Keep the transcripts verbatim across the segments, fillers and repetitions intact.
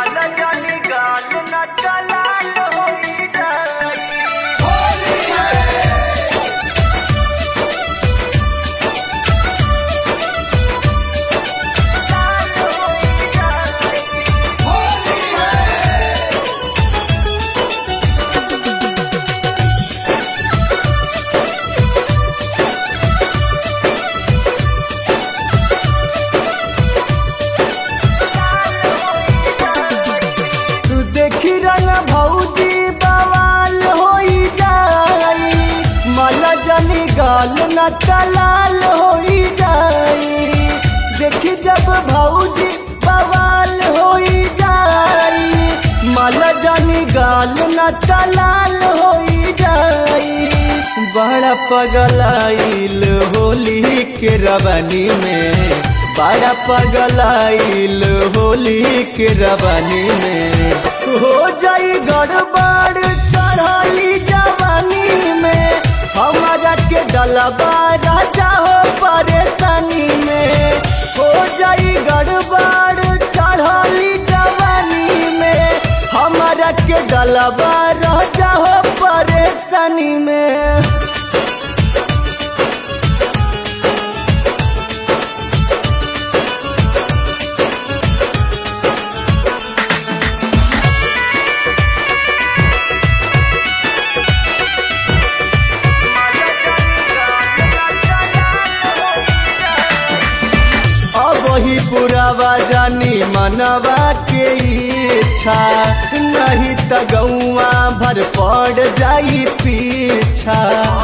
गाल न कलाल होई जाई, देखी जब भौजी बवाल होई जाई। माला जानी गाल न कलाल होई जाई। बड़ा पगलाइल होली के रवानी में, बड़ा पगलाइल होली के रवानी में। हो जाई गड़बड़ चढ़ाली जवानी में, हमारा के डलबा राजा हो परेशानी में। हो जाई गड़बड़ चढ़ाली जवानी में, हमारा के डलबा राजा हो परेशानी में। वही पुरावा जानी मनवा के इच्छा, नहीं त गौआ भर पड़ जाई पीछा।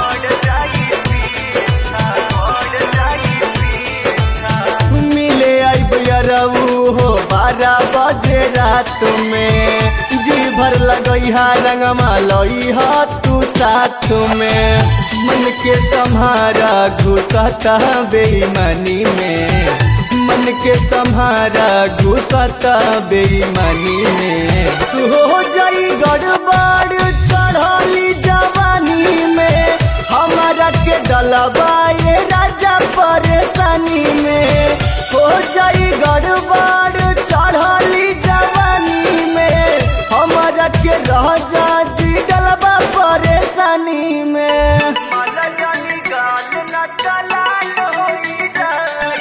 मिले आइब यरऊ हो बारह बजे रात में, जी भर लगैहा रंगमा लइहा तू साथ में। मन के सम्हारा घुसता बेईमानी में, मन के सम्हारा घुसता बेईमानी में। हो जाई गड़बड़ चढ़ाली जवानी में, हमारा के डलबा ये राजा परेशानी में। हो जाई गड़बड़ चढ़ाली जवानी में, हमारा के राजा जी डलबा परेशानी में। माला जानी गाल न चलाल होई जाई।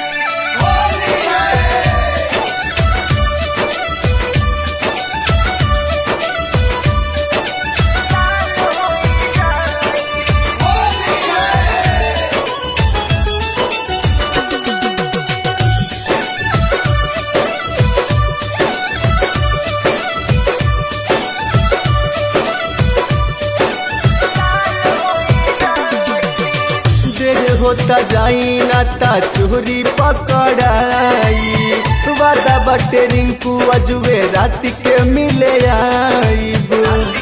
होता जाई ना ता चोरी पकड़ाई, वादा बटे रिंकू अजुए रात के मिले आईब।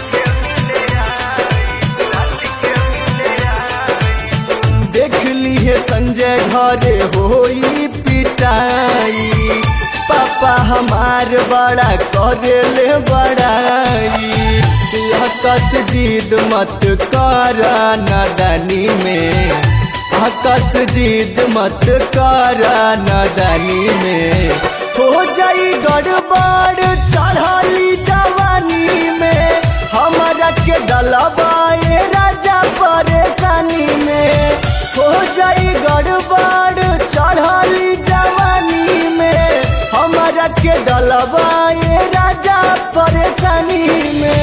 देख ली है संजय घरे होई पिटाई, पापा हमार बड़ा करे ले बड़ाई। कस जिद मत करा नादानी में, आकाश जिद मत करा नादानी में। हो जाई गड़बड़ चढ़ाली जवानी में, हमारा के डलबा ये राजा परेशानी में। हो जाई गड़बड़ चढ़ाली जवानी में, हमारा के डलबा ये राजा परेशानी में।